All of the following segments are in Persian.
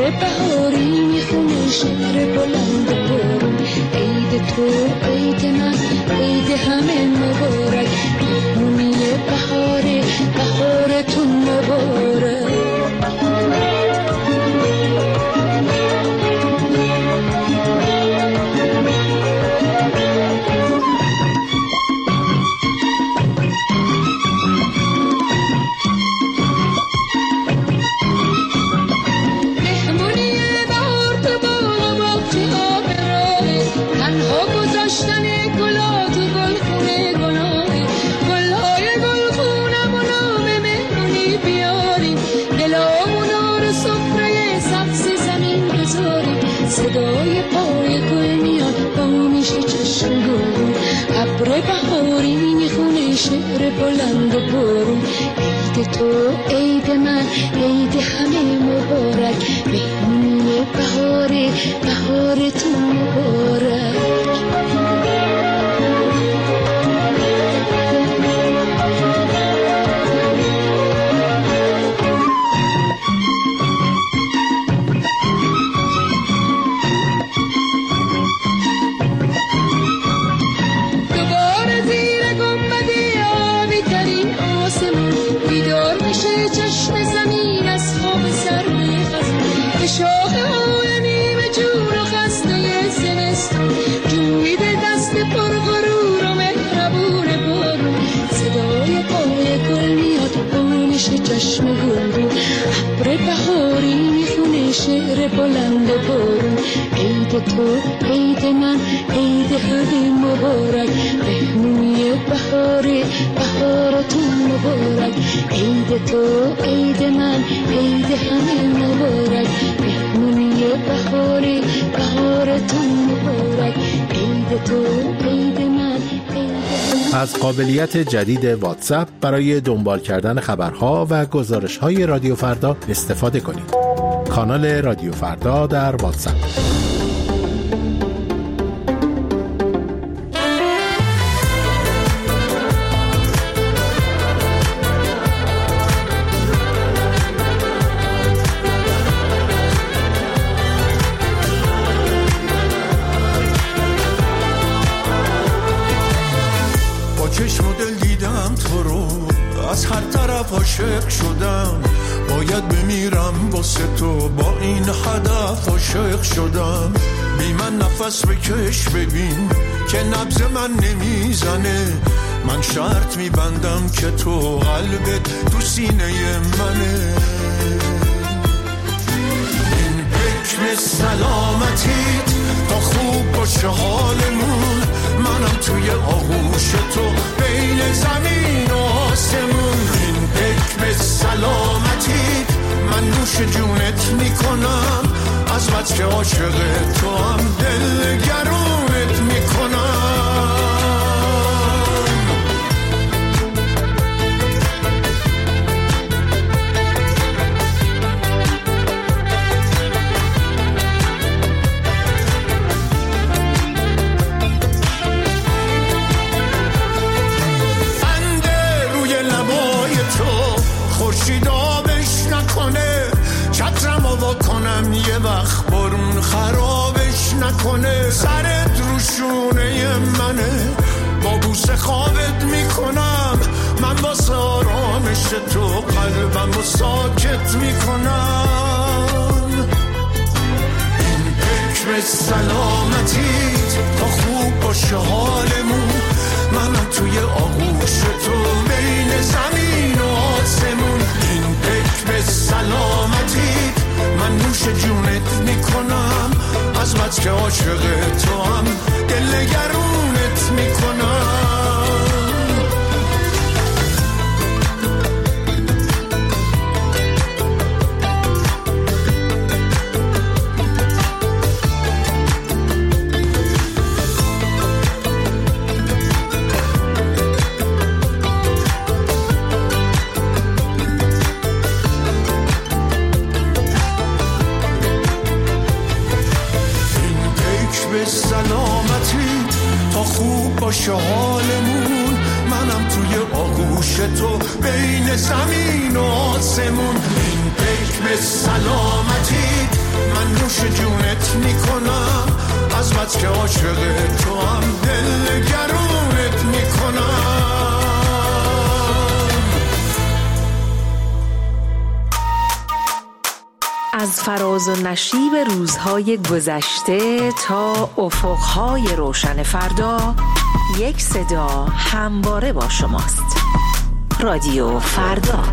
ابر بهاری میخونه شعر بلند بارون. عید تو عید من عید همه مبارک، مهمونی بهاره بهارتون مبارک. صدای پای گل میاد با میشه چشم گل، ابر بهاری میخونه شعر بلند و بارون. عید تو عید من عید همه مبارک، مهمونی بهاره بهارتون مبارک. چشم گل ابر بهاری میخونه شعر بلند بارون. عید تو عید من عید همه مبارک، مهمونی بهاره بهارتون مبارک. عید تو عید من عید همه مبارک، مهمونی بهاره بهارتون مبارک. عید تو عید من از قابلیت جدید واتساپ برای دنبال کردن خبرها و گزارش‌های رادیو فردا استفاده کنید. کانال رادیو فردا در واتساپ. چشم و دل دیدم تو رو، از هر طرف عاشق شدم. باید بمیرم واسه تو، با این هدف عاشق شدم. بی من نفس بکش ببین که نبض من نمیزنه. من شرط میبندم که تو قلبت تو سینه منه. این حکم سلامتیت تا خوب باشه حالمون، منم توی آغوش تو بین زمین و آسمون. این حکم سلامتی من نوش جونت میکنم، از بس که عاشق تو هم دل گرونت میکنم. کنم یه وقت بارون خرابش نکنه. سرت رو شونه منه، با بوسه خوابت میکنم. من واسه آرامش تو قلبم رو ساکت میکنم. این حکم سلامتیت تا خوب باشه حالمون، منم توی آغوش تو بین زمین و آسمون. این حکم سلامتیت من نوش جونت میکنم، از بس که عاشق تو هم دل گرونت میکنم. سلامتی تا خوب باشه حالمون، منم توی آغوش تو بین زمین و آسمون. این حکم سلامتی فقط که عاشق تو هم دلگرونت میکنم. از فراز و نشیب روزهای گذشته تا افقهای روشن فردا، یک صدا همواره با شماست. رادیو فردا.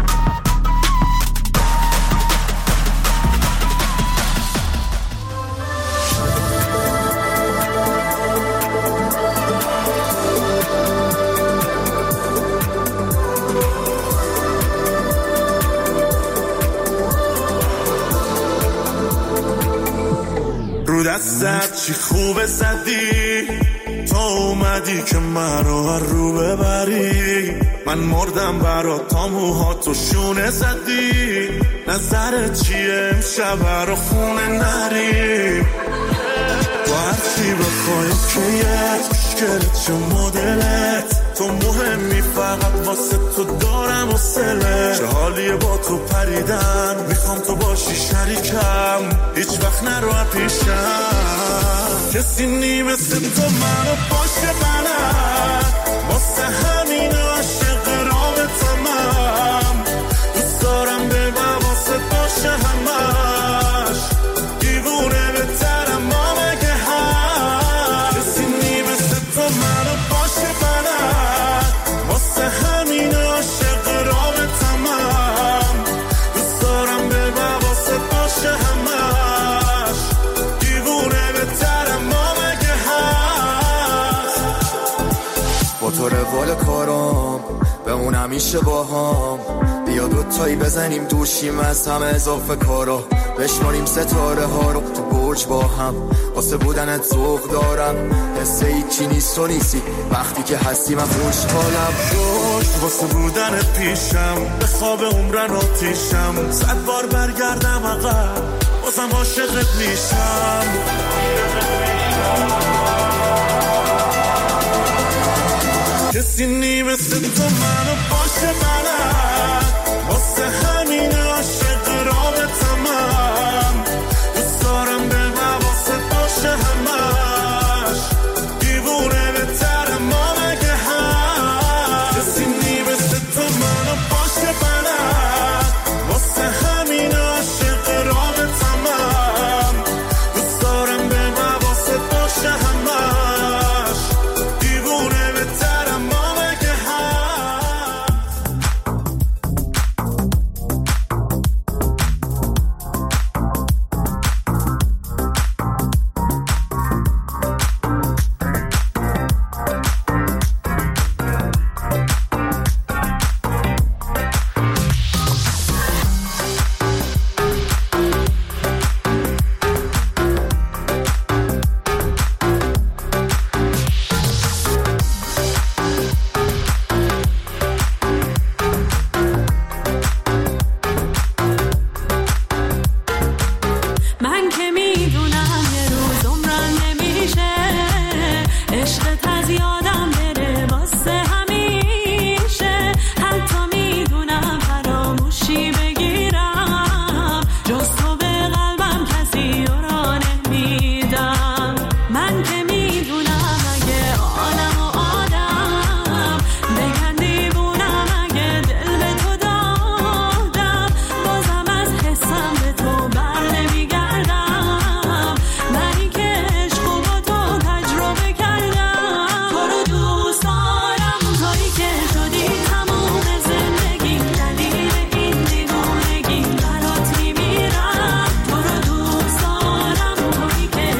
رو دستت چی خوبه زدی تا اومدی که من رو ببری. من مردم برات تا موهاتو شونه زدی. نظرت چیه امشب رو خونه نری؟ تو هرچی بخوای کیت مشکلت چه مدلت تو مهمی فقط واسه تو دارم و سله. چه حالیه با تو پریدن میخوام تو باشی شریکم هیچ وقت نرو پیشم. کسی نی مثل تو منو باشه بلد واسه همین عاشق رابطمم. دوست دارم به من واسه باشه همش دیوونه بهترم ما مگه هم. کسی نی مثل تو منو باشه بلد واسه همین عاشق رابطمم. دوست دارم به من واسه باشه همش دیوونه بهترم ما مگه هست. با تو روال کارام به اون همیشه با هم بیا دوتایی بزنیم دوشیم از همه اضافه کارا. بشماریم ستاره ها رو تو برج با هم. واسه بودنت ذوق دارم حس هیچی نیست و نیستی وقتی که هستی من خوشحالم. واسه بودنت پیشم به خواب عمرن آتیشم. 100 بار برگردم عقب بازم عاشقت میشم. کسی نی مثل تو منو باشه بلد واسه همین عاشق رابطمم. دوست دارم به من واسه باشه همش دیوونه بهترم ما مگه هم. کسی نی مثل تو منو باشه بلد واسه همین عاشق رابطمم. دوست دارم به من واسه باشه همش دیوونه بهترم ما مگه هم. من که میدونم یه روز عمرم نمیشه عشقت از یادم بره واسه همیشه. حتی میدونم فراموشی بگیرم جز تو به قلبم کسی را نمیدم. من که میدونم اگه عالم و آدم بگن دیوونم اگه دل به تو دادم بازم از حسم به تو بر نمیگردم. منی که عشق و با تو تجربه کردم. تو رو دوست دارم تویی که شدی تموم زندگی دلیل این دیوونگی برات میمیرم. تو رو دوست دارم تویی که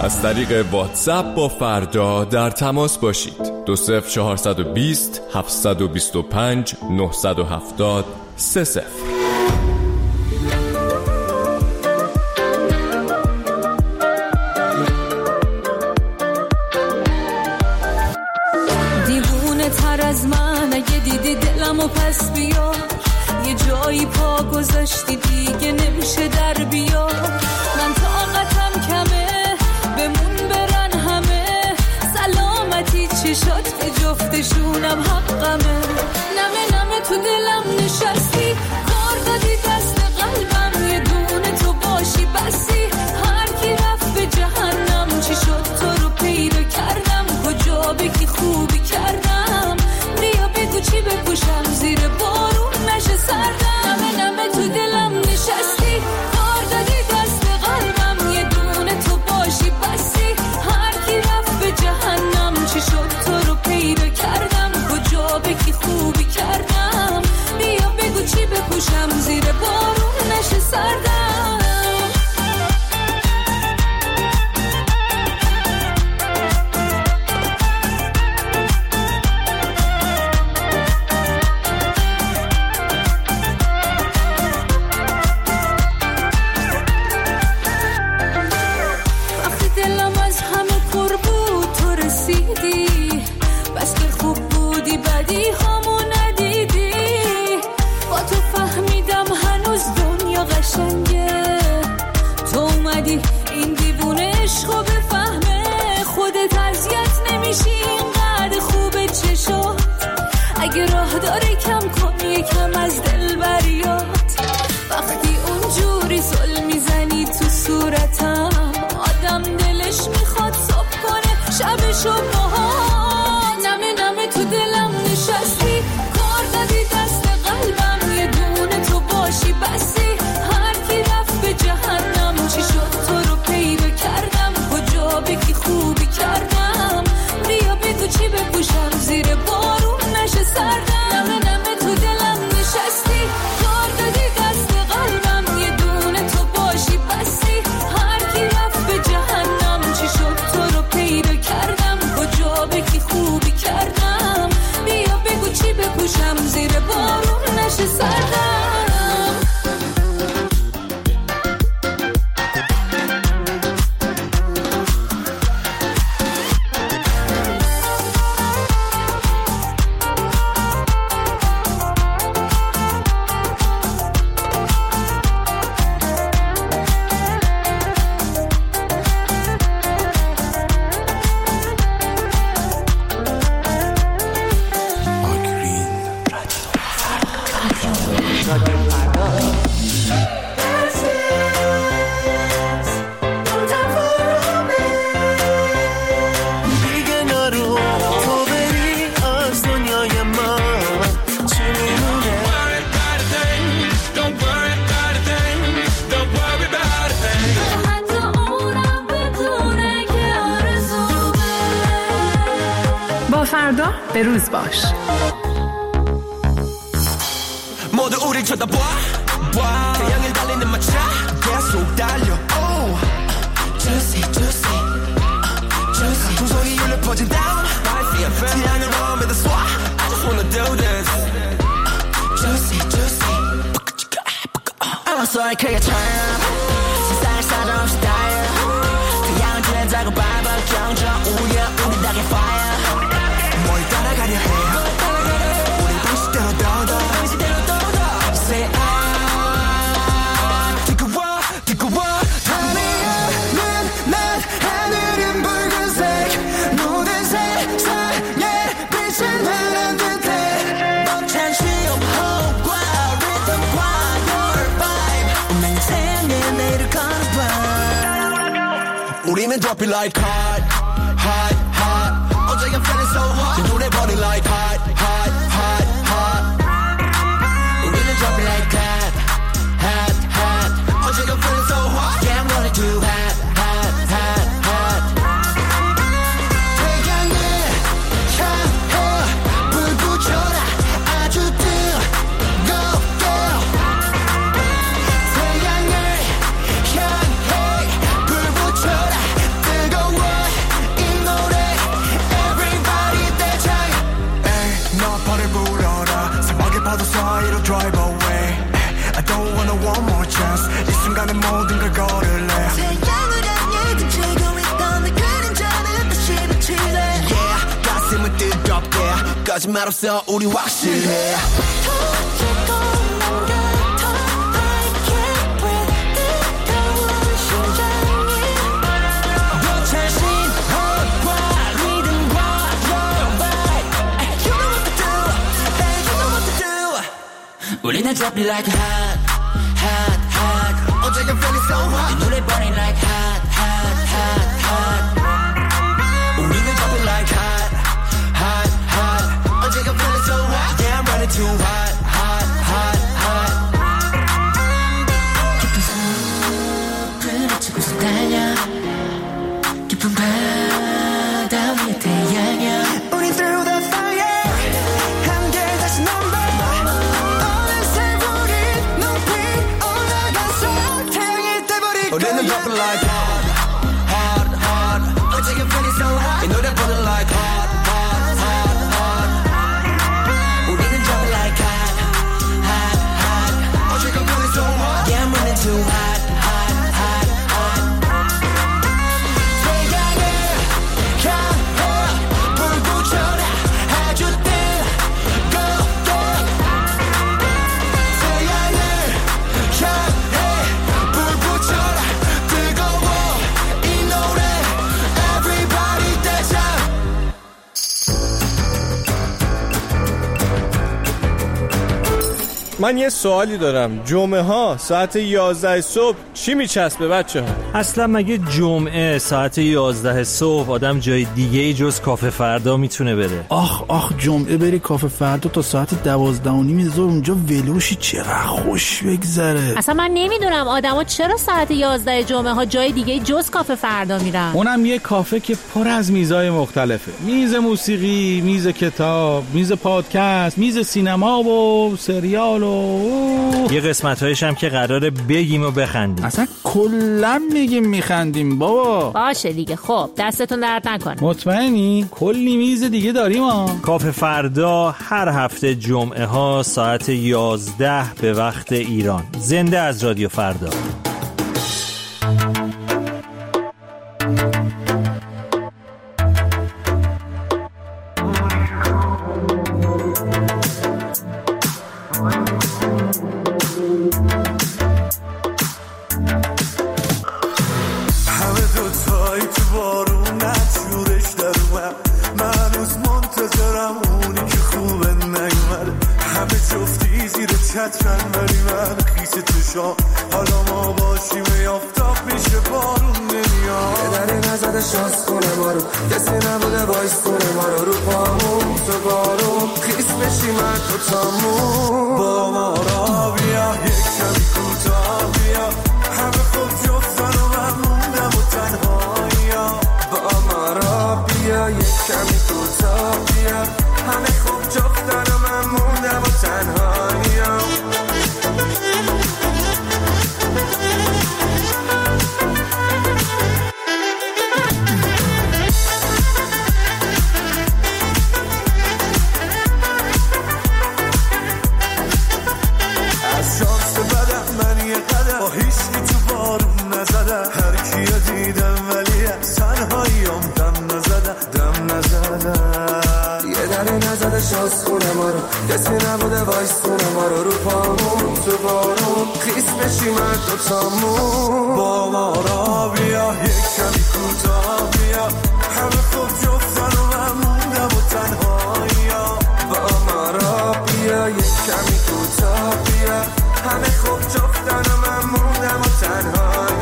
از طریق واتساپ با فردا در تماس باشید. 20420 725 970 30. دیوونه تر از من اگه دیدی دلمو پس بیار، یه جایی پا گذاشتی دیگه نمیشه در بیار. من طاقتم کمه بمون برن همه، سلامتی چشات که جفتشونم حقمه. نمه نمه تو دلم نشستی، کار دادی دست قلبم، یه دونه تو باشی بسی. هر کی رفت به جهنم، چی شد تو رو پیدا کردم، کجا بگی خوبی کردم. بیا بگو چی بپوشم زیر بارون نشه سردم. نمه نمه تو دلم نشستی، کار دادی دست قلبم، یه دونه تو باشی بسی. هر کی رفت به جهنم، چی شد تو رو پیدا کردم، کجا بگی خوبی کردم. بیا بگو چی بپوشم زیر بارون نشه سردم. این دیوونه عشقو بفهمه، خودت اذیت نمیشی اینقدر خوبه چشات. اگه راه داره کم کن یکم از دل بریات. وقتی اونجوری سل میزنی تو صورتم، آدم دلش میخواد صبح کنه شبشو باهات. نمه نمه تو دلم نشستی، کار دادی دست قلبم، یه دونه تو باشی بسی. هر کی رفت به جهنم، چی شد تو رو پیدا کردم، کجا بگی خوبی کردم. بیا بگو چی بپوشم زیر بارون نشه سردم. نمه نمه تو دلم نشستی، کار دادی دست قلبم، یه دونه تو باشی بسی. هر کی رفت به جهنم، چی شد تو رو پیدا کردم، کجا بگی خوبی کردم. بیا بگو چی بپوشم زیر بارون نشه سردم. فردا به روز باش. 모두 우릴 쳐다봐 태양을 달리는 마차 계속 달려 Juicy juicy juicy 풍속이 울려 퍼진 down 태양을 마음에다 쏴 I just wanna do this Juicy juicy 알았어 크게 turn up 세상을 사정없이 달려 태양은 진다고 밟아 경적 우려 우리 닭의 fire 뭘 따라가려 해 우리 방식대로 더더 Say 뜨거워 하늘은 난 하늘은 붉은색 모든 세상에 빛을 발한 듯해 벅찬 시험호흡과 리듬과 your vibe 운명의 생에 내일을 걸어봐 우리는 drop it like hot 어제 I'm feeling so hot 노래 버린 like hot 우리는 drop it like hot 어제 I'm feeling so hot yeah I'm running too hot 태양을 향해 불 붙여라 아주 뜨겁게 태양을 향해 불 붙여라 뜨겁게 나는 모든 걸 걸을래 태양을 향해 듬치고 있던 내 그림자는 다시 비칠래 Yeah 가슴은 뜨겁게 거짓말 없어 우리 확실해 터지고 난 같아 I can't breathe 뜨거운 심장이 너 자신과 리듬과 your vibe You know what to do Hey you know what to do 우리는 drop it like hot hot hot 어제가 feeling so hot 이 노래 burning like hot hot hot hot 우리는 drop it like hot hot hot 어제가 feeling so hot Yeah I'm running too hot hot hot hot 깊은 숲을 헤치고서 달려 깊은 바다 위에 태양이야 우리 through the fire 함께 다시 넘버 어느새 우리 높이 올라가서 태양이 돼버릴 거야 우리는 drop it like hot hot hot 어제가 feeling so hot 이 노래 burning like hot hot hot hot 우리는 drop it like hot hot hot 어제가 feeling so hot Yeah I'm running too hot hot hot hot 태양을 향해 불 붙여라 아주 뜨겁게 태양을 향해 불 붙여라 뜨거워 이 노래 Everybody dance من یه سوالی دارم. جمعه ها ساعت 11 صبح چی میچسبه بچه ها؟ اصلا مگه جمعه ساعت 11 صبح آدم جای دیگه جز کافه فردا میتونه بره؟ آخ جمعه بری کافه فردا تا ساعت 12:30 اونجا ولوشی چقدر خوش بگذره. اصلا من نمیدونم آدما چرا ساعت 11 جمعه ها جای دیگه جز کافه فردا میرن. اونم یه کافه که پر از میزای مختلفه. میز موسیقی، میز کتاب، میز پادکست، میز سینما و سریال و یه قسمت‌هایش هم که قراره بگیم و بخندیم. اصلا کلا میگیم میخندیم بابا. باشه دیگه خب دستتون درد نکنه. مطمئنی؟ کلی میز دیگه داریم ها. کافه فردا هر هفته جمعه ها ساعت 11 به وقت ایران. زنده از رادیو فردا. چترن ولی من خیس چشام حالا ما باشیم آفتاب میشه بارون نمیاد یه دری نزده شاست کنه ما رو کسی نبوده بایستونه ما رو پامون تو بارون خیس بشیم من تو تامون با ما را بیا یک کمی کوتاه بیا همه خوب جفتن و من موندم و تنهایی با ما را بیا یک کمی کوتاه بیا همه خوب جفتن و من موندم و تنهایی شاست خونه ما رو کسی نبوده وایستونه ما رو پامون تو بارون خیس بشی من تو تامون با ما را بیا یک کمی کوتاه بیا همه خوب جفتن و من موندم و تنهایی با ما را بیا یک کمی کوتاه بیا همه خوب جفتن و من موندم و تنهایی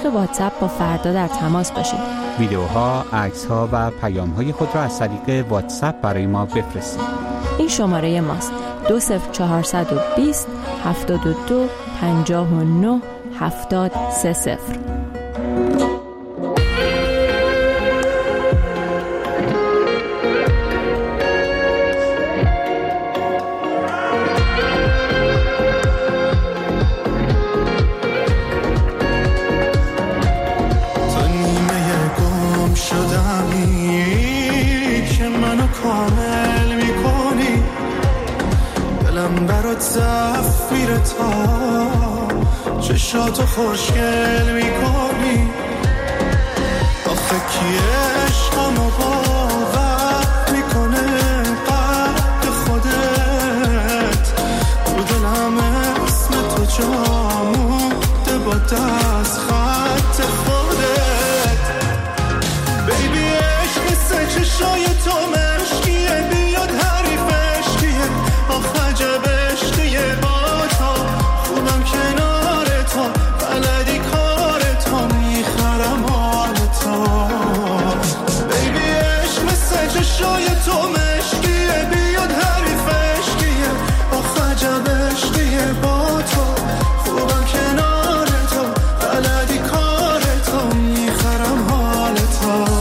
صفحه واتساپ با فردا در تماس باشید. ویدیوها، عکس‌ها و پیام‌های خود را از طریق واتساپ برای ما بفرستید. این شماره ماست: 20420 72 59 730. چشاتو خوشگل میکنی، آخه کی عشقمو باور میکنه قد خودت، تو دلم اسم تو جا مونده با دست خط خودت. بیبی عشق مثل چشای تو مشکیه، بیاد حریفش کیه، آخه عجب عشقیه با تو، خودم کنار تو، بلدی کار تو، میخرم حال تو. بیبی عشق مثل چشای تو مشکیه، بیاد حریفش کیه، آخه عجب عشقیه با تو، خوبم کنار تو، بلدی کار تو، میخرم حال تو.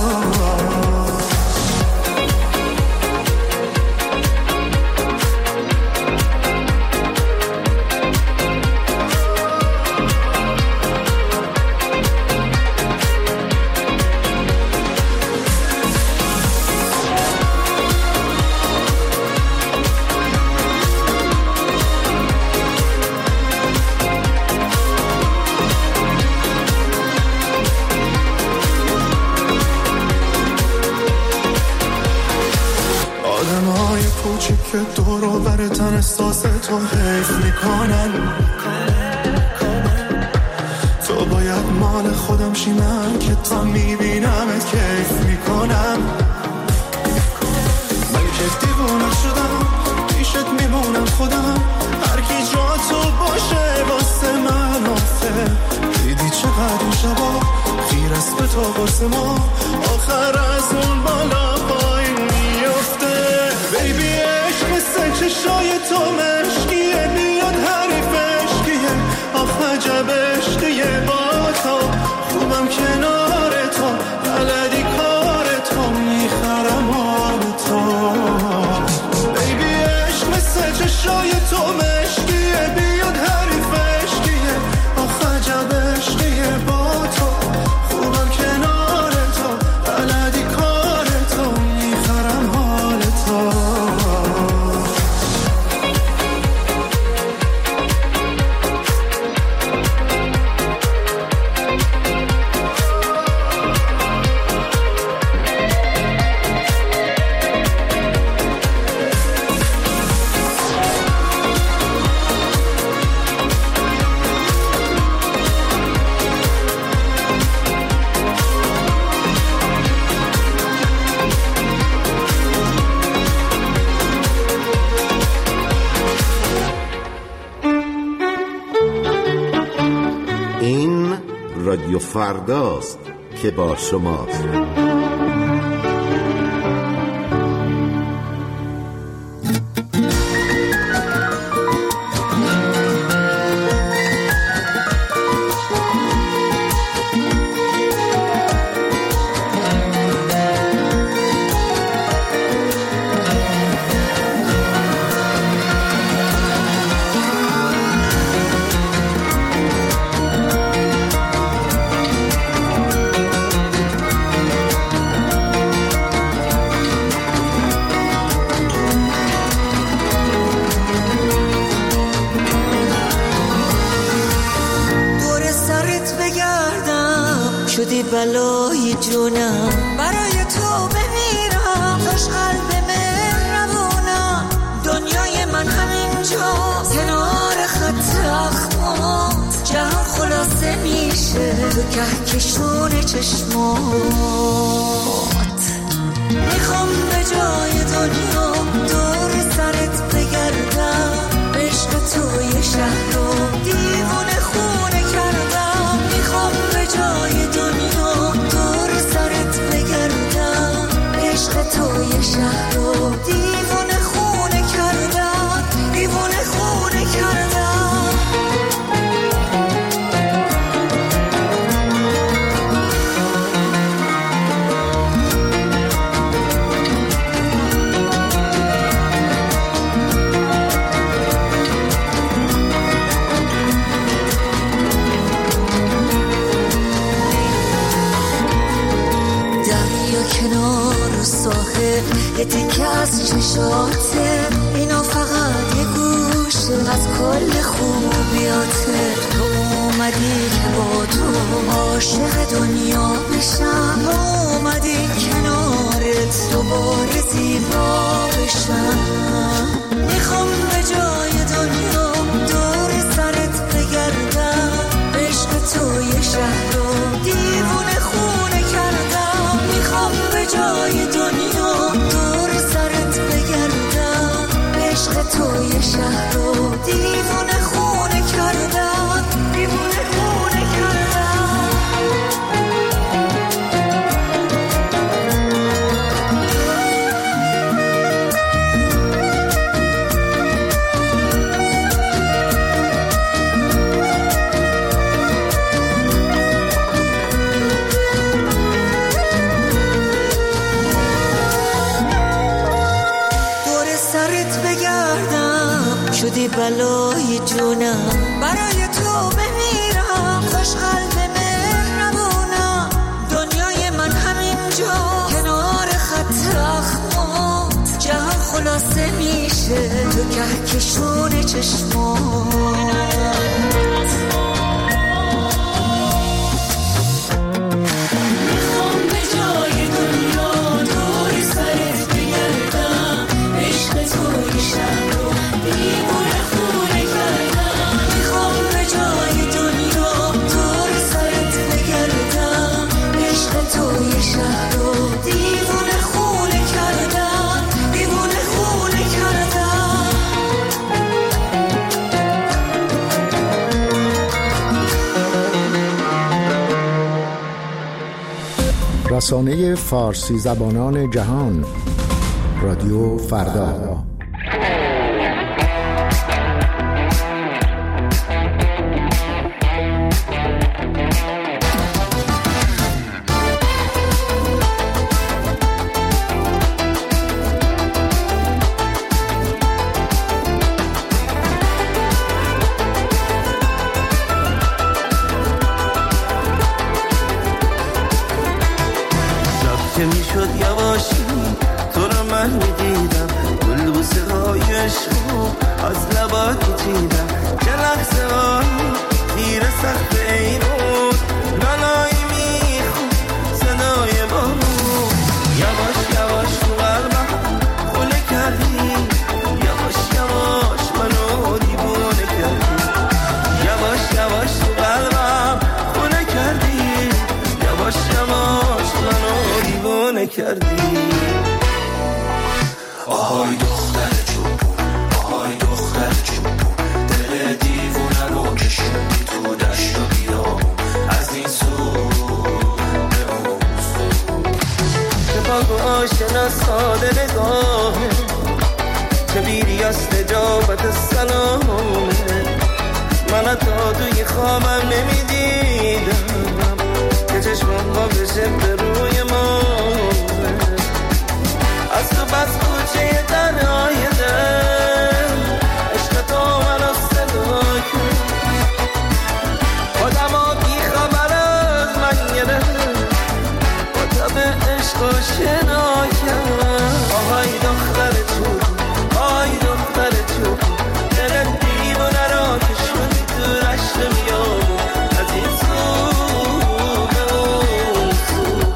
آدمای کوچیک که دور و برتن احساس تو حیف میکنن، تو باید مال خودم شی، من که تا میبینمت کیف میکنم. من که دیوونه شدم پیشت میمونم خودم، هر کی جا تو باشه واسه من آفه. دیدی چقدر این شبا خیر است به تو واسه ما، آخر از اون بالا پایین میفته. بیبی عشق مثل چشای تو مشکیه، بیاد حریفش کیه، آخه عجب عشقیه با تو، خوبم کنار تو، بلدی کار تو، میخرم حال تو. بیبی عشق مثل چشای تو مشکیه، بیاد حریفش کیه، آخه عجب عشقیه با تو، خوبم کنار تو، بلدی کار تو، میخرم حال تو. این رادیو فرداست که با شماست. شدی بلای جونم، برای تو بمیرم، داشت قلب من روونم، دنیای من همینجا کنار خط اخمات، جهان خلاصه میشه تو کهکشون چشمات. میخوام به جای دنیا دور سرت بگردم، عشق توی شهر رو دیوونه خونه کردم. میخوام به جای عاشق دنیا بشم، اومدی کنارت دوباره زیبا بشم. میخوام به جای دنیا دور سرت بگردم، عشق تو یه شهر رو دیوونه خونه کردم. میخوام به جای دنیا دور سرت بگردم، عشق تو یه شهر رو دیوونه خونه کردم، دیوونه خونه کردم. شدی بلای جونم، برای تو بمیرم، خوش قلب مهربونم. دنیای من همینجا کنار خط اخمات، جهان خلاصه میشه تو کهکشون چشمات. رسانه فارسی زبانان جهان، رادیو فردا. که میشد یواشی تو رو من میدیدم، گل بوسه های عشقو از لبات میچیدم. چه لحظه های تیر سخت ایرون، نانایی میخون صدای بارون. یواش یواش تو قلبم خونه کردی، یواش یواش منو دیوونه کردی. یواش یواش تو قلبم خونه کردی، یواش یواش منو دیوونه کردی. آهای دختر چوبون، آهای دختر چوبون، دل دیوونه رو کشوندی تو دشت و بیابون، از این سو به اون سو. چه پاک و آشنا ساده نگاهه، چه بیری از نجابت سلامه. من تا توی خوابم نمیدیدم که چشمم با بشه به روی ما. از تو بس کوچه تنهای دل، عشق تو منو صدا کرد. آدم بی خبر از من گرفت، با تب عشق آشنا کرد. آهای دختر چوب، آهای دختر چوب، دل دیوونه را کشوندی تو رشت بیابون، از این سو به اون سو.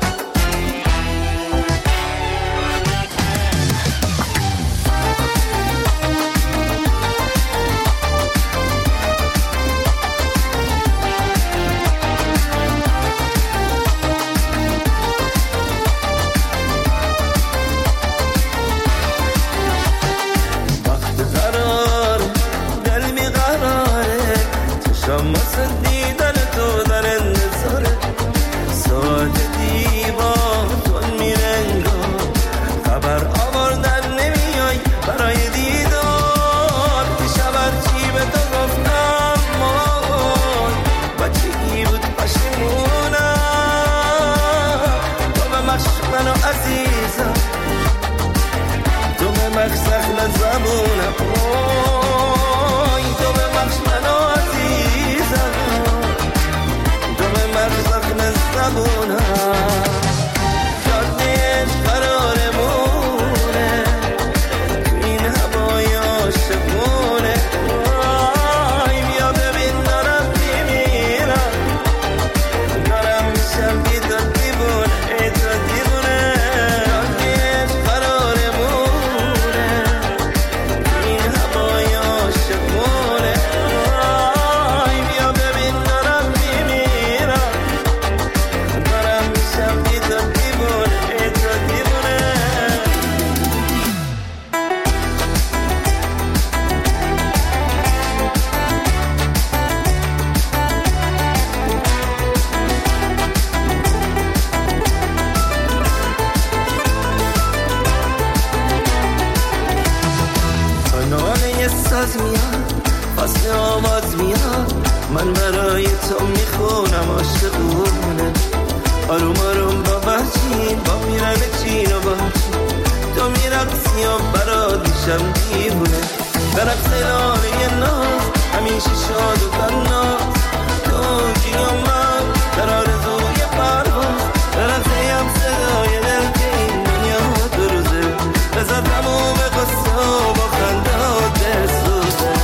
یه ساز میاد واسه آواز میاد من برای تو میخونم عاشقونه آروم آروم با بچین با میرن چین و باچین تو میرقصی و برات میشم دیوونه برقص لانه ناز همیشه شاد و تناز توجی و من در آرزوی پرواز برقصه هم صدای دل که این دنیا دو روزه بذار تموم قصه و با خندات بسوزه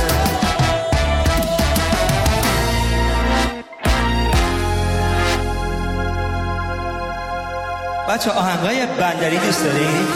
بچه آهنگای بندری دوست دارید؟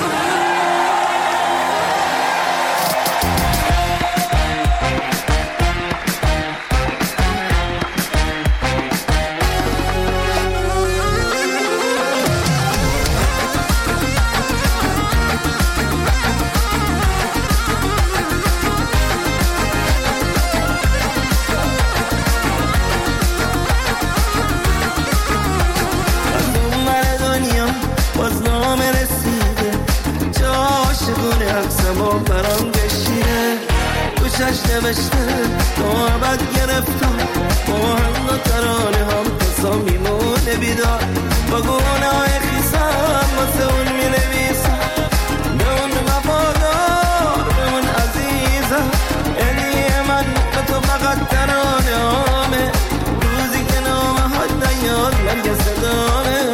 برام بشینه گوشش نوشته تو عبد گرفتم با هم و ترانه هم قصا میمونه بیدار با گونه های خیسم واسه اون می نویسم به اون وفادار به اون عزیزم یعنی من به تو فقط ترانه همه روزی که نامه ها نیاد مرگ صدامه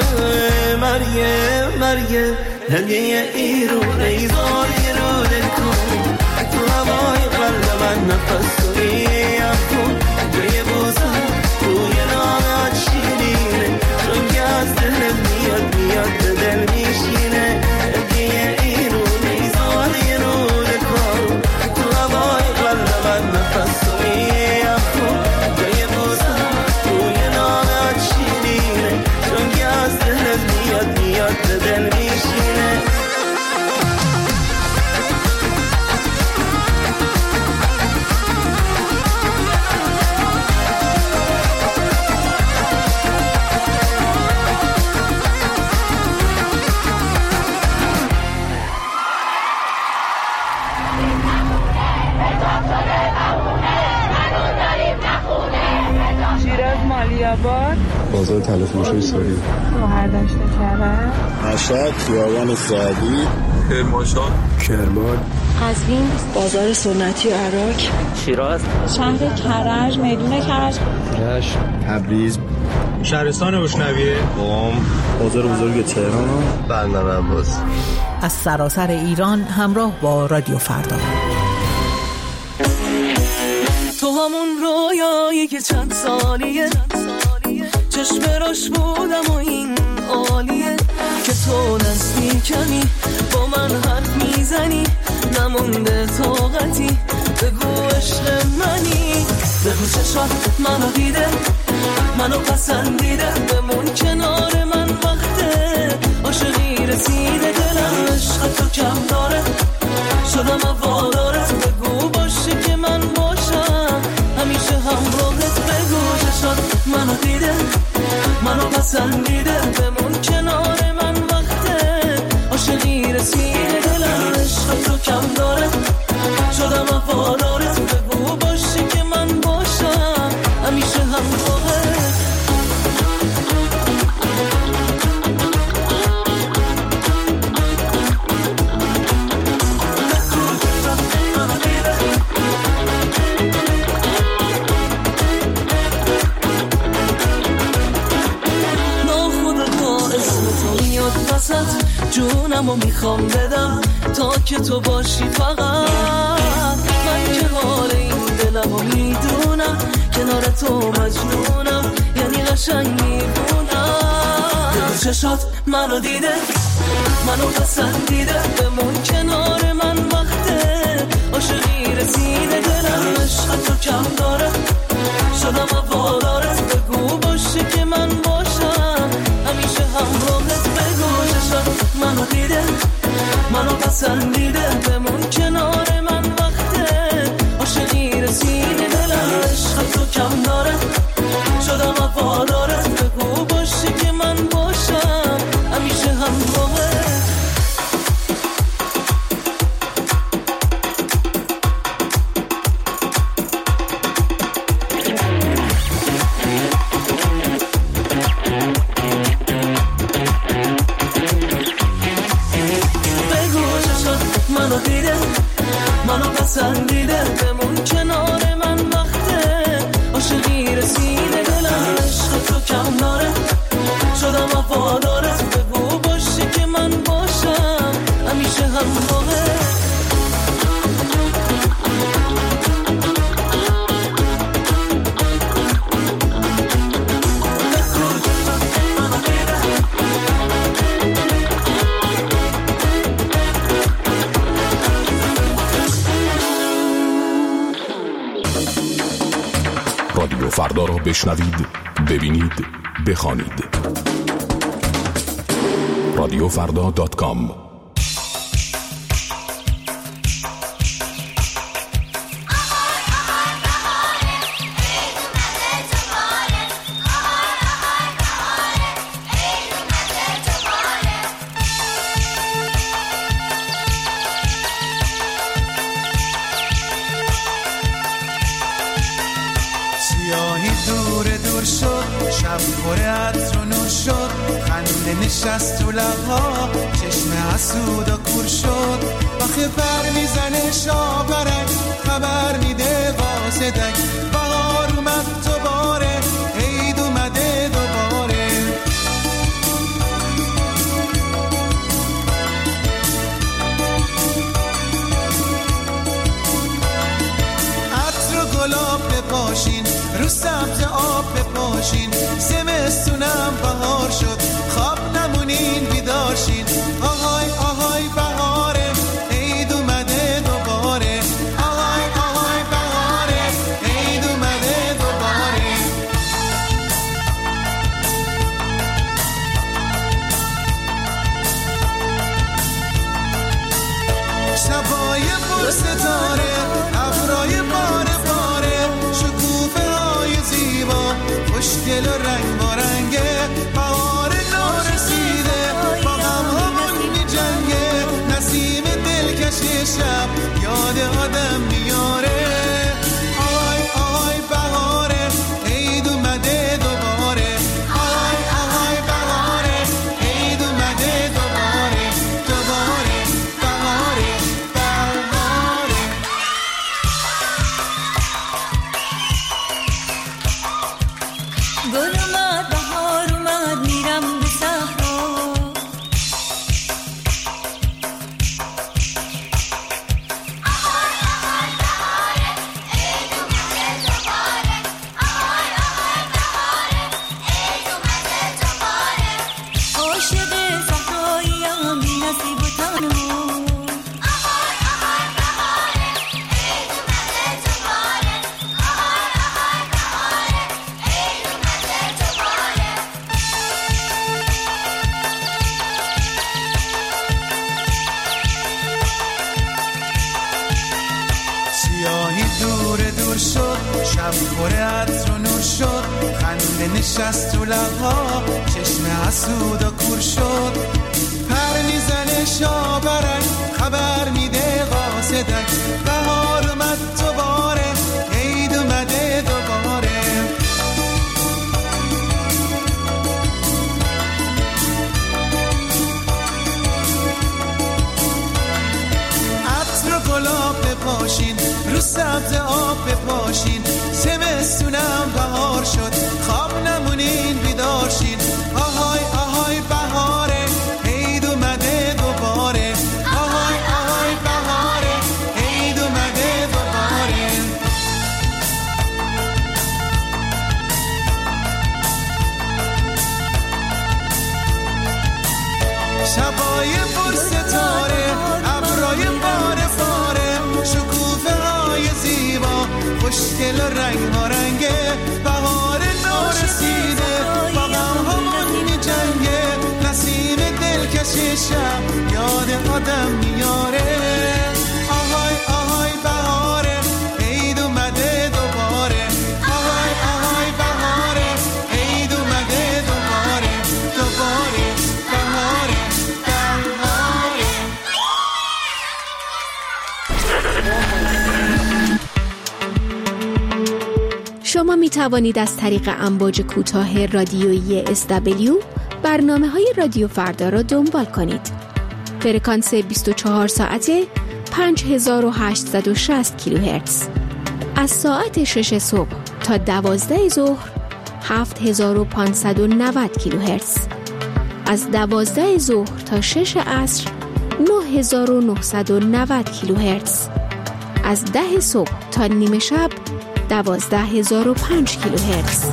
مرگه هدیه ایرونه ایزاری رو دل کن تو هوای قلب من نفس توی افکن جای بوزم روی نامه شیرینه چون که از دلت میاد به دل میشینه هدیه ایرونه ایزاری رو دل کن تو هوای قلب من نفس توی افکن جای بوزم روی نامه شیرینه چون که از دلت میاد به دل میشینه بازار تلفروشی سوری شوهر داشته کرد مشهد خیابان سعدی کرمان قزوین بازار سنتی عراق شیراز شهر کرج میدون کرج رشت تبریز شهرستان اشنویه قم بازار بزرگ تهران بندر عباس از سراسر ایران همراه با رادیو فردا تو همون رویایی که چند سالیه چشم راش بودم و این عالیه که تو نزدیکمی با من حرف میزنی نمونده طاقتی بگو عشق منی بگو چشات منو دیده منو پسندیده بمون کنار من وقته عاشقی رسیده دلم عشق تو کم داره شدم واداره بگو باشه که من باشم همیشه همراهت بگو چشات منو دیده منو پسندیده بمون کنار من وقته عاشقی رسیده دلم عشق تو کم داره شدم وفاداره بگو باشه که من باشم همیشه همراهت جونمو میخوام بدم تا که تو باشی فقط من که حال این دلمو میدونم کنار تو مجنونم یعنی قشنگ میبونم چشات منو دیده منو پسندیده بمون کنار من وقته عاشقی رسیده دلم عشق تو کم داره شدم وفاداره بگو باشه که من باشم همیشه همراهت بگو چشات منو دیده منو پسندیده بمون کنار من وقته عاشقی رسیده دلم عشق تو کم داره شدم وفاداره بگو باشه که من باشم همیشه همراهت رادیو فردا را بشنوید، ببینید، بخوانید. رادیوفردا.com. نشست تو لبها چشم حسود و کور شد آخه پر میزنه شاپرک خبر میده واسدک بهار اومد دوباره عید اومده دوباره عطر و گلاب بپاشین رو سبز آب بپاشین زمستونم بهار شد خواب نمونین بیدارشین آهای آهای بهاره عید اومده دوباره آهای آهای بهاره عید اومده دوباره شبای پر ستاره ابرای باره باره شکوفه های زیبا خوشگل و رنگ با رنگه شب یاد آدم میاره آهای آهای بهاره عید اومده دوباره آهای آهای بهاره عید اومده دوباره دوباره بهاره بهاره گل اومد بهار اومد میرم به صحرا نشست تو لبها چشم حسود و کور شد پر میزنه شاپرک خبر میده قاصدک بهار اومد دوباره عید اومده دوباره عطر و گلاب بپاشین رو سبز آب بپاشین زمستونم بهار شد خواب نمونین بیدارشین آهای آهای بهاره عید اومده دوباره آهای آهای بهاره عید اومده دوباره شبای پر ستاره ابرای باره باره شکوفه های زیبا خوشگل و رنگ ها رنگه بهار نورسیده با غم همون می جنگه نسیم دلکش شب یاد آدم میاره آهای آهای بهاره عید اومده دوباره آهای آهای بهاره عید اومده دوباره دوباره بهاره بهاره شما می توانید از طریق امواج کوتاه رادیویی SW برنامه‌های رادیو فردا را دنبال کنید. فرکانس 24 ساعته 5860 کیلوهرتز. از ساعت 6 صبح تا 12 ظهر 7590 کیلوهرتز. از 12 ظهر تا 6 عصر 9990 کیلوهرتز. از 10 صبح تا نیمه شب 12005 کیلوهرتز.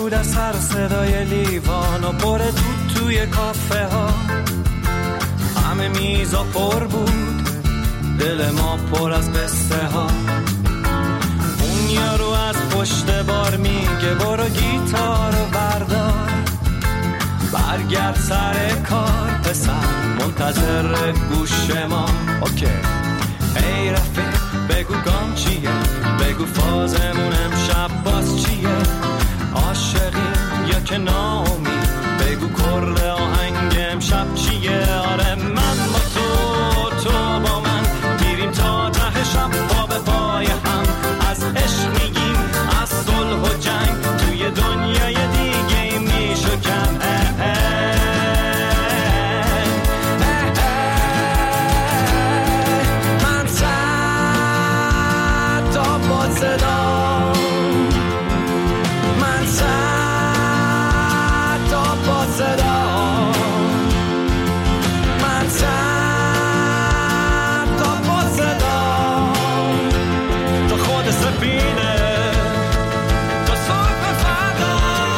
بود از هر صدای لیوان و پر دود توی کافه ها. همه میزا پر بود، دل ما پر از قصه ها. اون یارو از پشت بار میگه برو گیتار رو بردار، برگرد سر کار پسر، منتظر گوش ما. اوکی ای رفیق بگو گام چیه، بگو فازمون امشب باز چیه، عاشقی یا که ناامید، بگو کرد آهنگ امشب چیه. آره من با تو با من میریم تا ته شب، پا به پای هم از عشق میگیم، از صلح و جنگ توی دنیای دیگه میشکم. من صد تا با صدا، من صد تا با صدا، من صد تا با صدا، تا خود سفینه تا صبح فردا.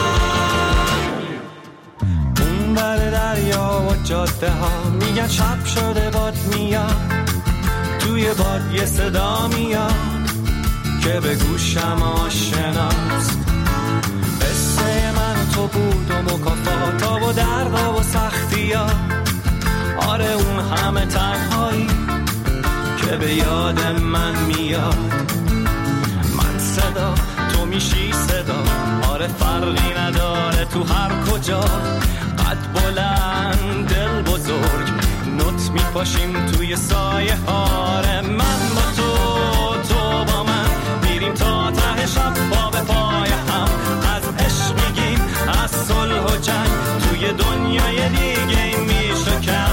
اون بر دریا و جاده ها میگن شب شده باد میاد، توی باد یه صدا میاد که به گوشم آشناست. قصه من و تو بود و مکافاتا و دردا و سختی ها. آره اون همه تنهایی که به یاد من میاد. من صدا تو میشی صدا، آره فرقی نداره تو هر کجا. قد بلند دل بزرگ نوت میپاشیم توی سایه ها. آره من با تو با من میریم تا ته شب، پا به پای هم از عشق میگیم، از صلح و جنگ توی دنیای دیگه میشکم.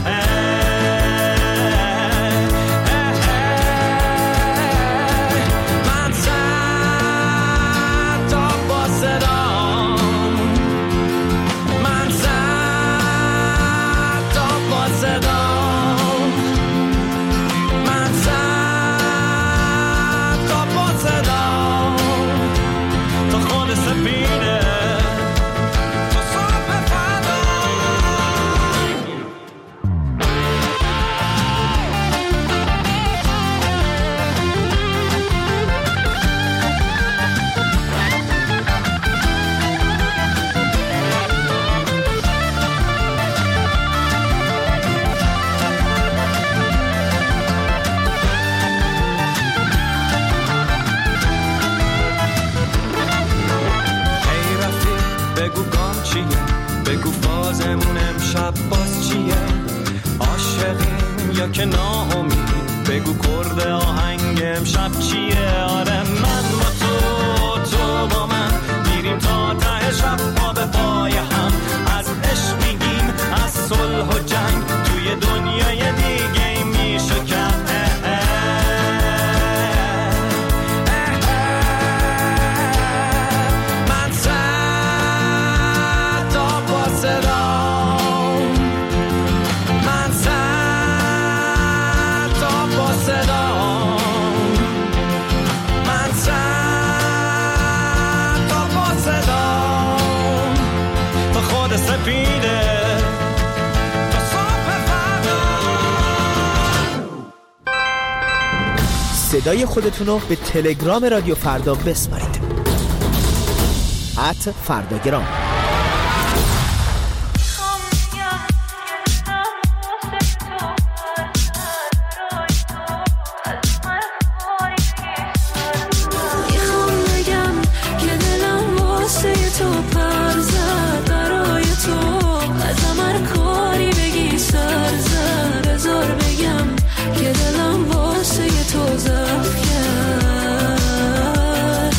من صد تا با صدا، من صد تا با صدا، من صد تا با صدا، تا خود سفینه تا صبح فردا. ای رفیق بگو گام چیه، بگو فازمون امشب باز چیه، عاشقیم یا که ناامید، بگو کرد آهنگ امشب چیه. آره من با تو با من میریم تا ته شب، پا به پای هم از عشق میگیم، از صلح و جنگ توی دنیای دیگه میشکم. من صد تا با صدا، من صد تا با صدا، من صد تا با صدا، تا خود سفینه تا صبح فردا. صدای خودتون رو به تلگرام رادیو فردا بسپارید. @فرداگرام. میخوام بگم که دلم واسه تو پر زد، برای تو ازم هر کاری بگی سر زد. بذار بگم که دلم واسه تو ضعف کرد.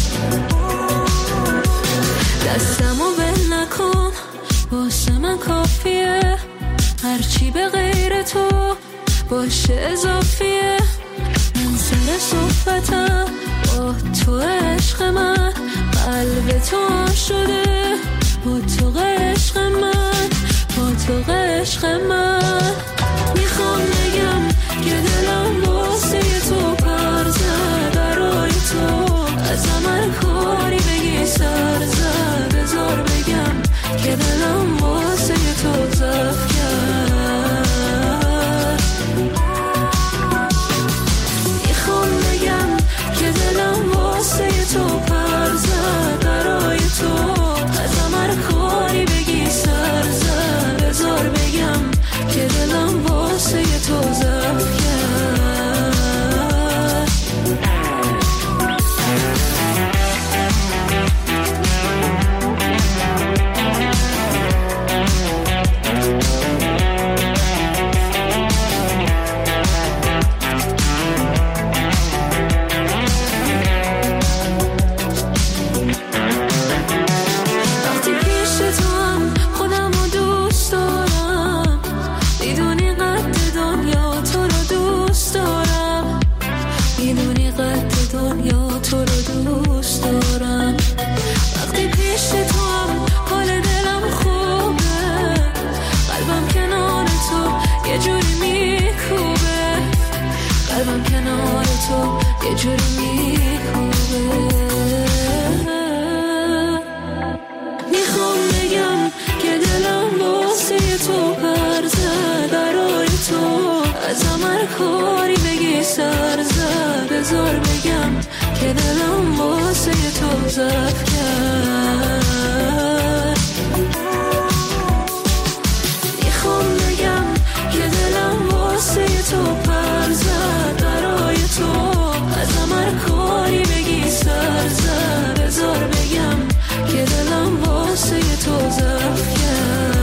دستمو ول نکن واسه من کافیه، هرچی به غیر تو باشه اضافیه. من سر صحبتم با تو عشق من، قلب تو شده با تو عشق من، با تو عشق من. میخوام بگم که دلم واسه تو پر زد، برای تو ازم هر کاری بگی سر زد. هر کاری بگی سر زد بذار بگم که دلم واسه تو ضعف کرد. میخوام بگم که دلم واسه تو پر زد برای تو ازم هر کاری بگی سر زد بذار بگم که دلم واسه تو ضعف کرد.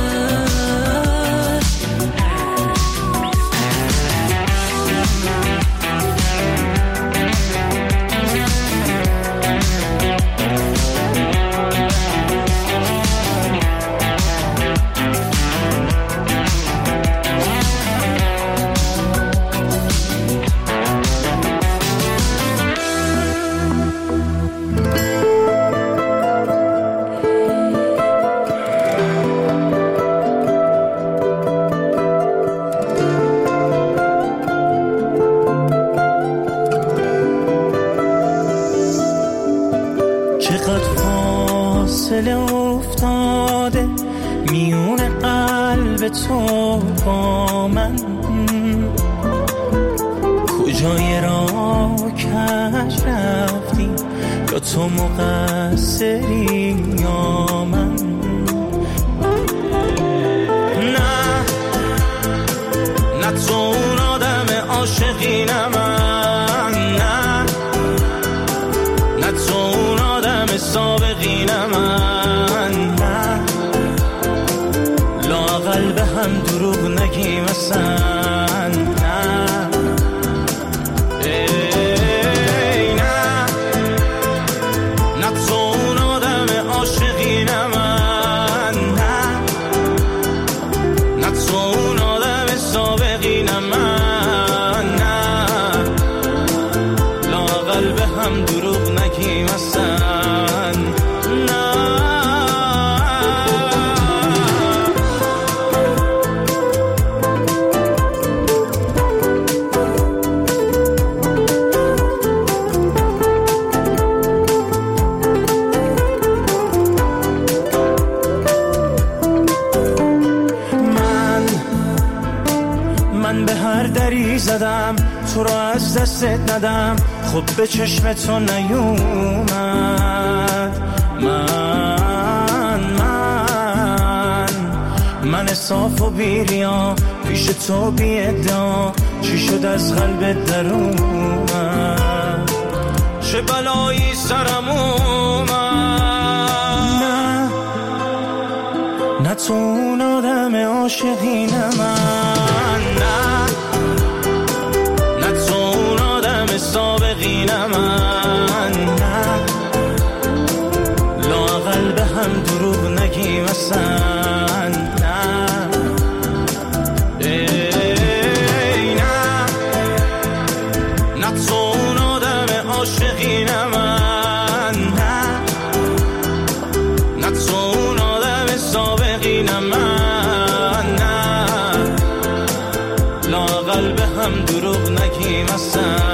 افتاده میون قلب تو با من، کجای راه کش رفتی یا تو مقصری یا من؟ نه تو اون آدم عاشقی نه من، نه تو اون آدم سابقی نه من، نه لااقل به هم دروغ نگیم اصلا، زدم تو رو از دستت ندم، خب به چشم تو نیومد. من صاف و بیریا پیش تو بی ادعا، چی شد از قلبت در اومد؟ چه بلایی سرم اومد؟ نه تو اون آدم عاشقی نه من، نه تو اون آدم سابقی نه من، نه لااقل به هم دروغ نگیم اصلا، نه تو اون آدم عاشقی نه من، نه تو اون آدم سابقی نه من، نه لااقل به هم دروغ نگیم اصلا.